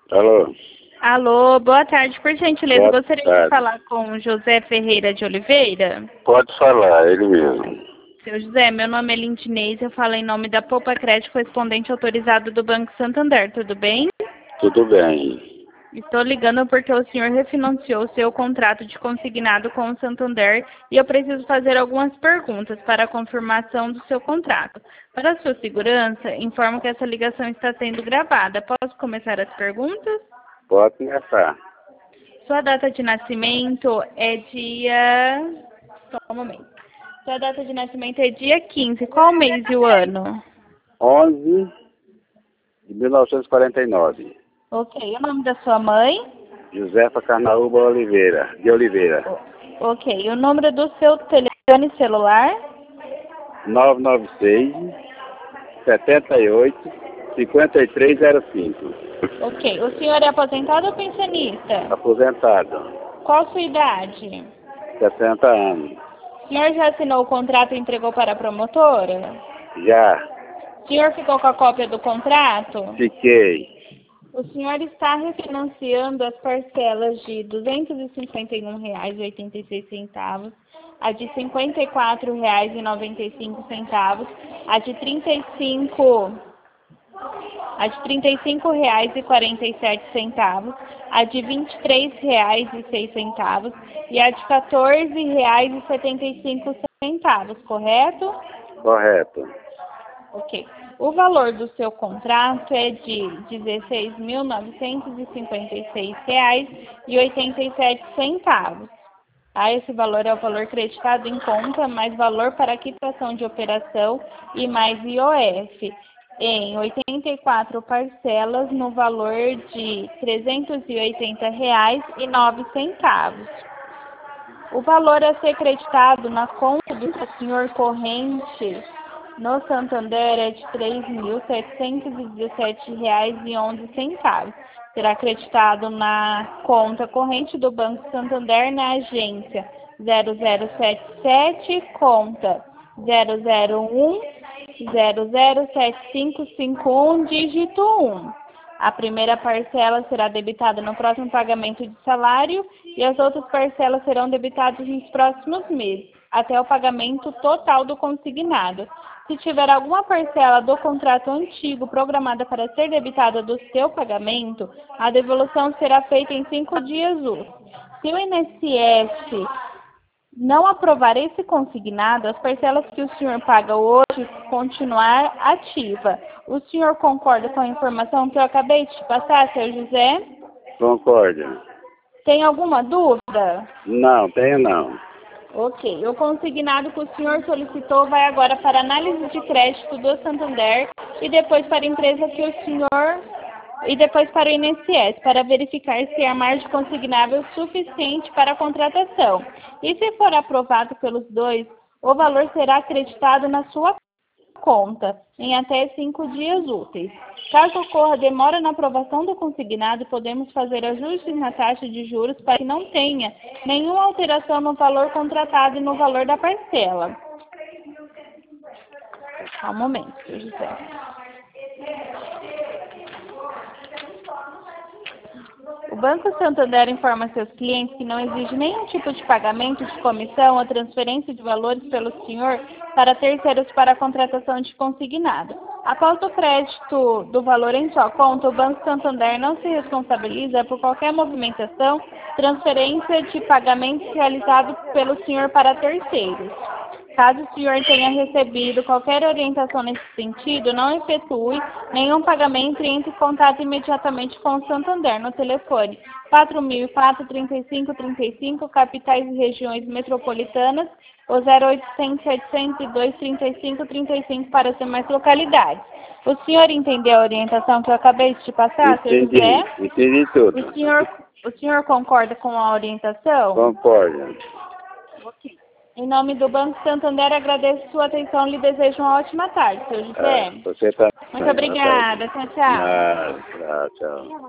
Alô? Alô, boa tarde. Por gentileza, Boa gostaria tarde. de falar com o José Ferreira de Oliveira. Pode falar, ele mesmo. Seu José, meu nome é Lindinês, eu falo em nome da Poupa Crédito, correspondente autorizado do Banco Santander, tudo bem? Tudo bem. Estou ligando porque o senhor refinanciou seu contrato de consignado com o Santander e eu preciso fazer algumas perguntas para a confirmação do seu contrato. Para sua segurança, informo que essa ligação está sendo gravada. Posso começar as perguntas? Pode começar. Sua data de nascimento é dia... Só um momento. Sua data de nascimento é dia 15. Qual mês e o ano? 11 de 1949. Ok. O nome da sua mãe? Josefa Carnaúba Oliveira, de Oliveira. Ok. O número do seu telefone celular? 996 78 5305. Ok. O senhor é aposentado ou pensionista? Aposentado. Qual sua idade? 60 anos. O senhor já assinou o contrato e entregou para a promotora? Já. O senhor ficou com a cópia do contrato? Fiquei. O senhor está refinanciando as parcelas de R$ 251,86, a de R$ 54,95, a de R$ 35,47, a de R$ 23,06 e a de R$ 14,75, correto? Correto. Ok. O valor do seu contrato é de R$ 16.956,87. Esse valor é o valor creditado em conta, mais valor para quitação de operação e mais IOF, em 84 parcelas no valor de R$ 380,09. O valor a ser creditado na conta do senhor corrente no Santander é de R$ 3.717,11. Será acreditado na conta corrente do Banco Santander na agência 0077, conta 001007551, dígito 1. A primeira parcela será debitada no próximo pagamento de salário e as outras parcelas serão debitadas nos próximos meses, até o pagamento total do consignado. Se tiver alguma parcela do contrato antigo programada para ser debitada do seu pagamento, a devolução será feita em 5 dias úteis. Se o INSS não aprovar esse consignado, as parcelas que o senhor paga hoje continuar ativa. O senhor concorda com a informação que eu acabei de te passar, seu José? Concordo. Tem alguma dúvida? Não, tenho não. Ok. O consignado que o senhor solicitou vai agora para análise de crédito do Santander e depois para a empresa que o senhor... e depois para o INSS, para verificar se há margem consignável suficiente para a contratação. E se for aprovado pelos dois, o valor será acreditado na sua conta em até 5 dias úteis. Caso ocorra demora na aprovação do consignado, podemos fazer ajustes na taxa de juros para que não tenha nenhuma alteração no valor contratado e no valor da parcela. Só um momento, José. O Banco Santander informa seus clientes que não exige nenhum tipo de pagamento de comissão ou transferência de valores pelo senhor para terceiros para a contratação de consignado. Após o crédito do valor em sua conta, o Banco Santander não se responsabiliza por qualquer movimentação, transferência de pagamentos realizados pelo senhor para terceiros. Caso o senhor tenha recebido qualquer orientação nesse sentido, não efetue nenhum pagamento e entre em contato imediatamente com o Santander no telefone 4004-3535, capitais e regiões metropolitanas, ou 0800-702-3535 para as demais localidades. O senhor entendeu a orientação que eu acabei de te passar, seu José? Entendi tudo. O senhor concorda com a orientação? Concordo. Em nome do Banco Santander, agradeço sua atenção e lhe desejo uma ótima tarde, seu José. Você tá... Muito obrigada. Tchau, tchau. Tchau, tchau.